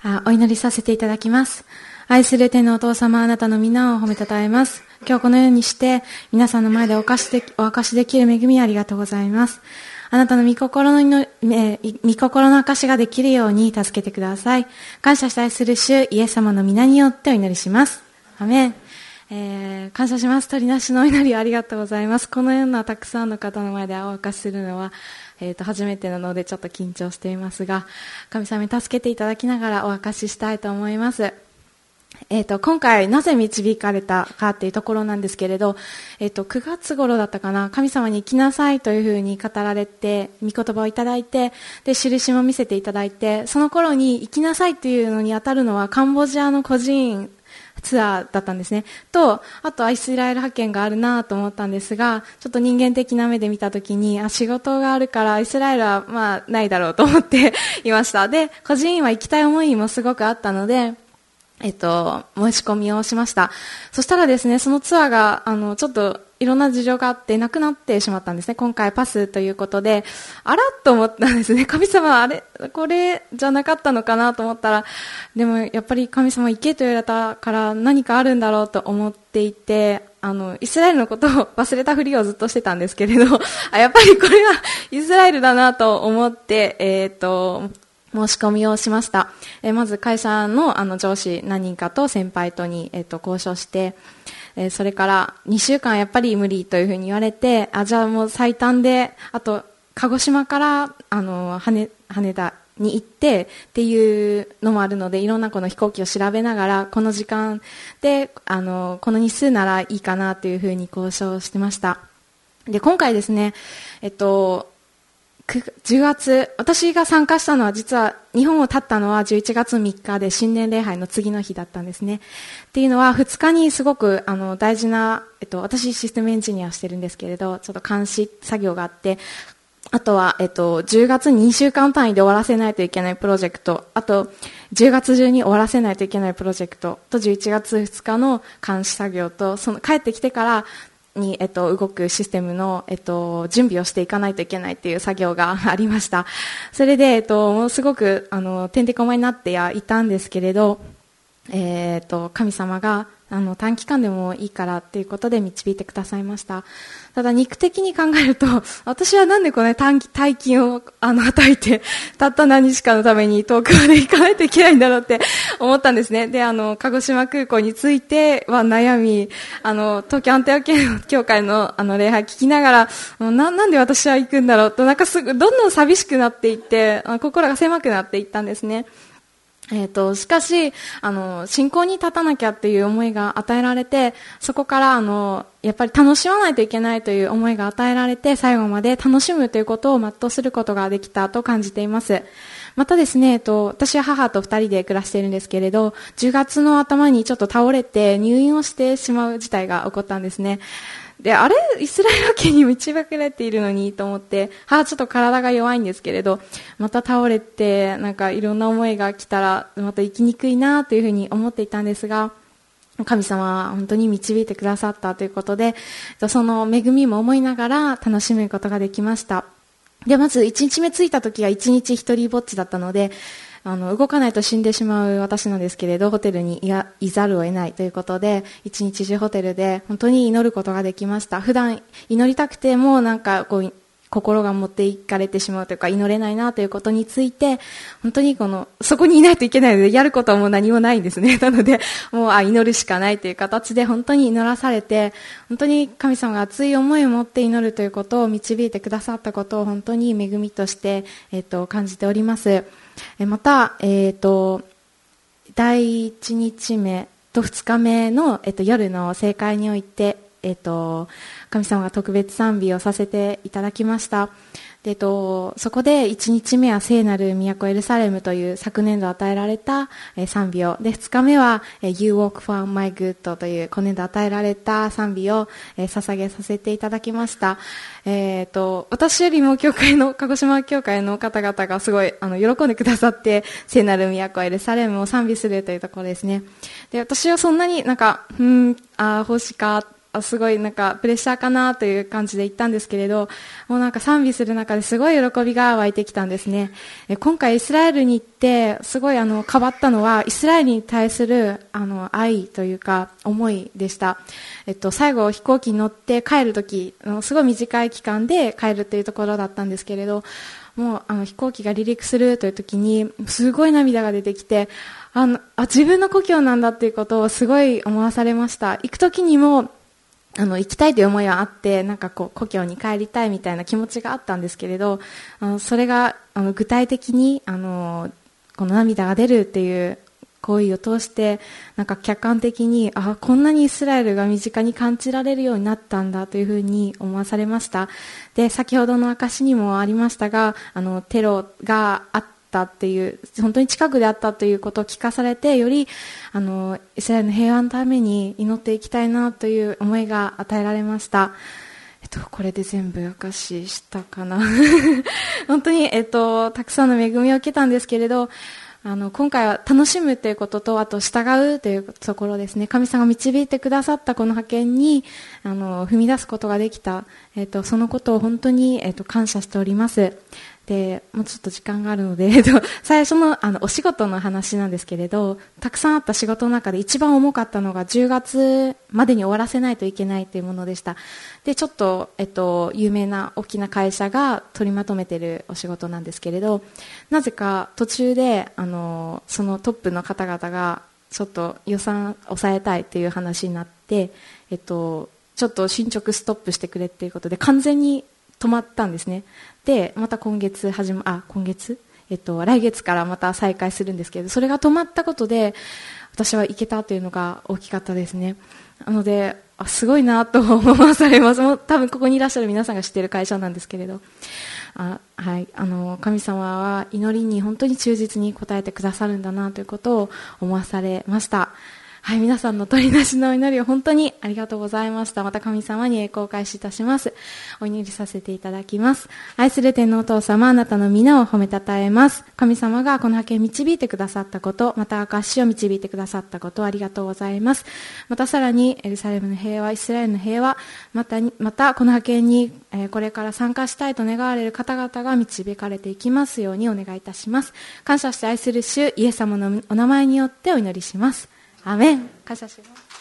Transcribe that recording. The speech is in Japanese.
お祈りさせていただきます。愛する天のお父様、あなたの皆を褒めたたえます。今日このようにして皆さんの前でお証しできる恵みありがとうございます。あなたの御心の証しができるように助けてください。感謝したいする主イエス様の皆によってお祈りします。アメン。感謝します。取りなしのお祈りありがとうございます。このようなたくさんの方の前でお証しするのは初めてなのでちょっと緊張していますが、神様に助けていただきながらお証ししたいと思います。今回なぜ導かれたかっていうところなんですけれど、9月頃だったかな、神様に来なさいというふうに語られて、御言葉をいただいて、で、印も見せていただいて、その頃に行きなさいというのに当たるのはカンボジアの孤児院ツアーだったんですね。と、あとはイスラエル派遣があるなと思ったんですが、ちょっと人間的な目で見たときに、仕事があるからイスラエルはまあないだろうと思っていました。で、孤児院は行きたい思いもすごくあったので、申し込みをしました。そしたらですね、そのツアーが、ちょっといろんな事情があってなくなってしまったんですね。今回パスということで、あらと思ったんですね。神様、あれこれじゃなかったのかなと思ったら、でもやっぱり神様行けと言われたから何かあるんだろうと思っていて、イスラエルのことを忘れたふりをずっとしてたんですけれど、やっぱりこれはイスラエルだなと思って、申し込みをしました。まず会社の上司何人かと先輩とに交渉して、それから2週間やっぱり無理というふうに言われて、じゃあもう最短で、あと鹿児島から羽田に行ってっていうのもあるので、いろんなこの飛行機を調べながら、この時間でこの日数ならいいかなというふうに交渉してました。で、今回ですね、10月、私が参加したのは実は日本を経ったのは11月3日で新年礼拝の次の日だったんですね。っていうのは2日にすごく大事な、私システムエンジニアをしてるんですけれど、ちょっと監視作業があって、あとは、10月に2週間単位で終わらせないといけないプロジェクト、あと10月中に終わらせないといけないプロジェクトと11月2日の監視作業と、帰ってきてからに、動くシステムの、準備をしていかないといけないっていう作業がありました。それで、もうすごく、てんてこまいになっていたんですけれど、神様が、短期間でもいいからっていうことで導いてくださいました。ただ肉的に考えると、私はなんでこの大金を与えて、たった何日間のために遠くまで行かないといけないんだろうって思ったんですね。で、鹿児島空港については悩み、東京アンテナ協会の礼拝聞きながら、なんで私は行くんだろうと、なんかどんどん寂しくなっていって、心が狭くなっていったんですね。しかし、信仰に立たなきゃっていう思いが与えられて、そこから、やっぱり楽しまないといけないという思いが与えられて、最後まで楽しむということを全うすることができたと感じています。またですね、私は母と2人で暮らしているんですけれど、10月の頭にちょっと倒れて入院をしてしまう事態が起こったんですね。で、あれイスラエル家に導かれているのにと思って、ちょっと体が弱いんですけれど、また倒れて、なんかいろんな思いが来たら、また生きにくいなというふうに思っていたんですが、神様は本当に導いてくださったということで、その恵みも思いながら楽しむことができました。で、まず1日目着いた時は1日一人ぼっちだったので、動かないと死んでしまう私なんですけれど、ホテルにいざるを得ないということで、一日中ホテルで本当に祈ることができました。普段祈りたくてもなんか心が持っていかれてしまうというか、祈れないなということについて、本当にそこにいないといけないので、やることはもう何もないんですね。なので、もう祈るしかないという形で本当に祈らされて、本当に神様が熱い思いを持って祈るということを導いてくださったことを本当に恵みとして、感じております。また、第1日目と2日目の、夜の聖会において、神様が特別賛美をさせていただきました。で、そこで1日目は聖なる都エルサレムという昨年度与えられた賛美を、で、2日目は You Walk for My Good という今年度与えられた賛美を捧げさせていただきました。私よりも鹿児島教会の方々がすごい喜んでくださって、聖なる都エルサレムを賛美するというところですね。で、私はそんなになんか、奉仕かすごいなんかプレッシャーかなという感じで行ったんですけれど、もうなんか賛美する中ですごい喜びが湧いてきたんですね。今回イスラエルに行ってすごい変わったのはイスラエルに対する愛というか思いでした。最後飛行機に乗って帰るとき、すごい短い期間で帰るというところだったんですけれど、もう飛行機が離陸するというときにすごい涙が出てきて、自分の故郷なんだっていうことをすごい思わされました。行くときにも行きたいという思いはあって、なんかこう故郷に帰りたいみたいな気持ちがあったんですけれど、それが具体的にこの涙が出るっていう行為を通してなんか客観的にこんなにイスラエルが身近に感じられるようになったんだというふうに思わされました。で、先ほどの証にもありましたが、テロがあったっていう本当に近くであったということを聞かされて、よりイスラエルの平和のために祈っていきたいなという思いが与えられました。これで全部証ししたかな本当に、たくさんの恵みを受けたんですけれど、今回は楽しむということと、あと従うというところですね。神様が導いてくださったこの派遣に踏み出すことができた、そのことを本当に、感謝しております。で、もうちょっと時間があるので、最初のお仕事の話なんですけれど、たくさんあった仕事の中で一番重かったのが10月までに終わらせないといけないというものでした。で、ちょっと、有名な大きな会社が取りまとめているお仕事なんですけれど、なぜか途中でそのトップの方々がちょっと予算抑えたいという話になって、ちょっと進捗ストップしてくれっていうことで完全に止まったんですね。で、また来月、来月からまた再開するんですけど、それが止まったことで私は行けたというのが大きかったですね。なので、すごいなと思わされます。もう多分ここにいらっしゃる皆さんが知っている会社なんですけれど、はい、神様は祈りに本当に忠実に応えてくださるんだなということを思わされました。はい、皆さんの取りなしの祈りを本当にありがとうございました。また神様に栄光を返しいたします。お祈りさせていただきます。愛する天のお父様、あなたの皆を褒めたたえます。神様がこの派遣を導いてくださったこと、また証を導いてくださったことをありがとうございます。またさらにエルサレムの平和、イスラエルの平和、またこの派遣にこれから参加したいと願われる方々が導かれていきますようにお願いいたします。感謝して愛する主イエス様のお名前によってお祈りします。アメン。感謝します。